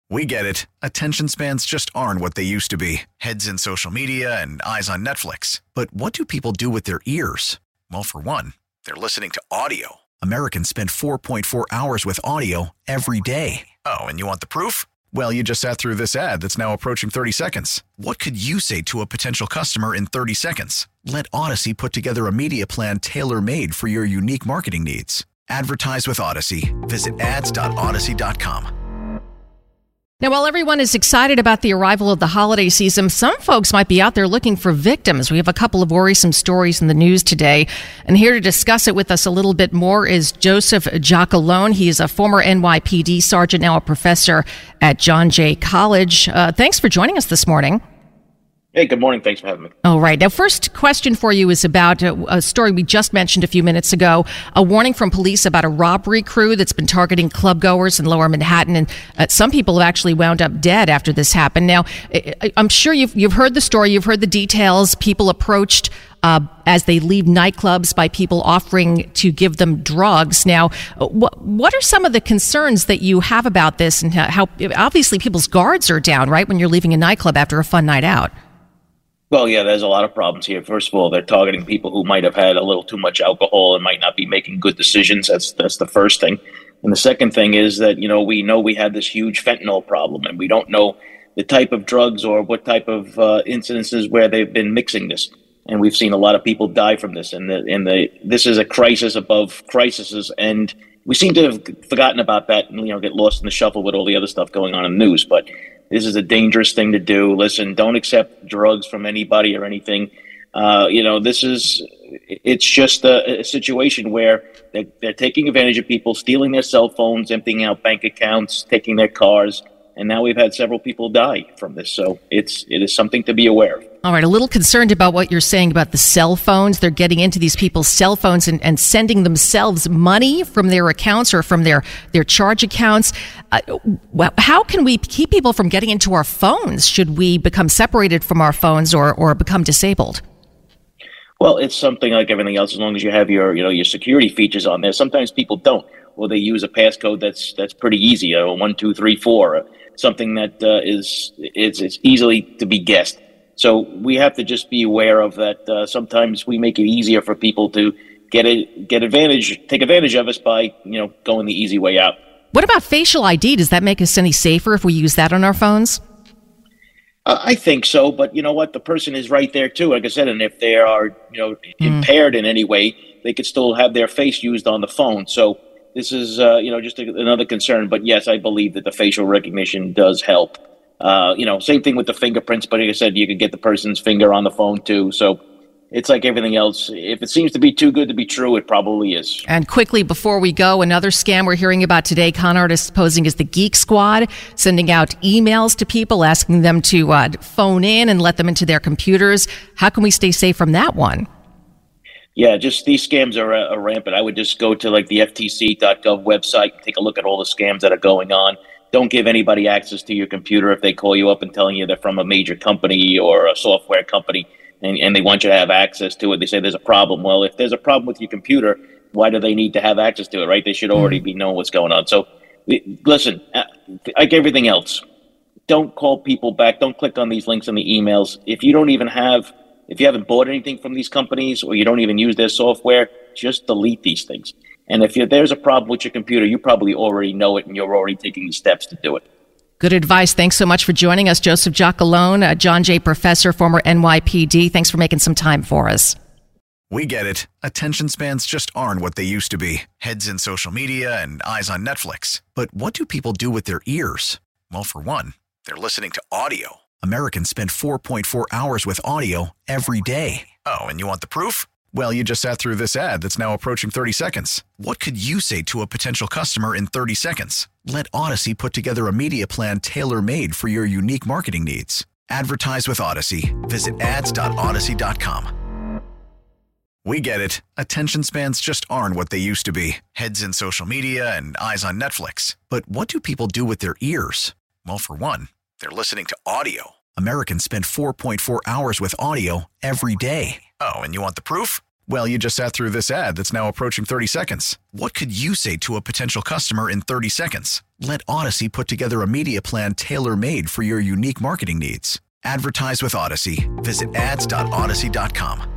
We get it. Attention spans just aren't what they used to be. Heads in social media and eyes on Netflix. But what do people do with their ears? Well, for one, they're listening to audio. Americans spend 4.4 hours with audio every day. Oh, and you want the proof? Well, you just sat through this ad that's now approaching 30 seconds. What could you say to a potential customer in 30 seconds? Let Odyssey put together a media plan tailor-made for your unique marketing needs. Advertise with Odyssey. Visit ads.odyssey.com. Now, while everyone is excited about the arrival of the holiday season, some folks might be out there looking for victims. We have a couple of worrisome stories in the news today. And here to discuss it with us a little bit more is Joseph Giacalone. He is a former NYPD sergeant, now a professor at John Jay College. Thanks for joining us this morning. Hey, good morning. Thanks for having me. All right. Now, first question for you is about a story we just mentioned a few minutes ago, a warning from police about a robbery crew that's been targeting clubgoers in Lower Manhattan. And some people have actually wound up dead after this happened. Now, I'm sure you've heard the story. You've heard the details. People approached as they leave nightclubs by people offering to give them drugs. Now, what are some of the concerns that you have about this, and how obviously people's guards are down, right, when you're leaving a nightclub after a fun night out? Well, yeah, there's a lot of problems here. First of all, they're targeting people who might have had a little too much alcohol and might not be making good decisions. That's the first thing. And the second thing is that, we have this huge fentanyl problem, and we don't know the type of drugs or what type of incidences where they've been mixing this. And we've seen a lot of people die from this. And this is a crisis above crises. And we seem to have forgotten about that and, get lost in the shuffle with all the other stuff going on in the news. But this is a dangerous thing to do. Listen, don't accept drugs from anybody or anything. It's just a situation where they're taking advantage of people, stealing their cell phones, emptying out bank accounts, taking their cars. And now we've had several people die from this. So it is something to be aware of. All right. A little concerned about what you're saying about the cell phones. They're getting into these people's cell phones and sending themselves money from their accounts or from their charge accounts. How can we keep people from getting into our phones? Should we become separated from our phones or become disabled? Well, it's something like everything else. As long as you have your security features on there, sometimes people don't. Or they use a passcode that's pretty easy, 1, 2, 3, 4, something that is easily to be guessed. So we have to just be aware of that. Sometimes we make it easier for people to take advantage of us by going the easy way out. What about facial ID? Does that make us any safer if we use that on our phones? I think so, but you know what? The person is right there too. Like I said, and if they are impaired in any way, they could still have their face used on the phone. So this is just another concern. But yes, I believe that the facial recognition does help. Same thing with the fingerprints, but like I said, you could get the person's finger on the phone too. So it's like everything else. If it seems to be too good to be true, it probably is. And quickly, before we go, another scam we're hearing about today, con artists posing as the Geek Squad, sending out emails to people, asking them to phone in and let them into their computers. How can we stay safe from that one? Yeah, just these scams are rampant. I would just go to like the FTC.gov website and take a look at all the scams that are going on. Don't give anybody access to your computer if they call you up and telling you they're from a major company or a software company and they want you to have access to it. They say there's a problem. Well, if there's a problem with your computer, why do they need to have access to it, right? They should already be knowing what's going on. So listen, like everything else, don't call people back. Don't click on these links in the emails. If you haven't bought anything from these companies or you don't even use their software, just delete these things. And if there's a problem with your computer, you probably already know it and you're already taking the steps to do it. Good advice. Thanks so much for joining us, Joseph Giacalone, a John Jay professor, former NYPD. Thanks for making some time for us. We get it. Attention spans just aren't what they used to be. Heads in social media and eyes on Netflix. But what do people do with their ears? Well, for one, they're listening to audio. Americans spend 4.4 hours with audio every day. Oh, and you want the proof? Well, you just sat through this ad that's now approaching 30 seconds. What could you say to a potential customer in 30 seconds? Let Odyssey put together a media plan tailor-made for your unique marketing needs. Advertise with Odyssey. Visit ads.odyssey.com. We get it. Attention spans just aren't what they used to be. Heads in social media and eyes on Netflix. But what do people do with their ears? Well, for one, they're listening to audio. Americans spend 4.4 hours with audio every day. Oh, and you want the proof? Well, you just sat through this ad that's now approaching 30 seconds. What could you say to a potential customer in 30 seconds? Let Odyssey put together a media plan tailor-made for your unique marketing needs. Advertise with Odyssey. Visit ads.odyssey.com.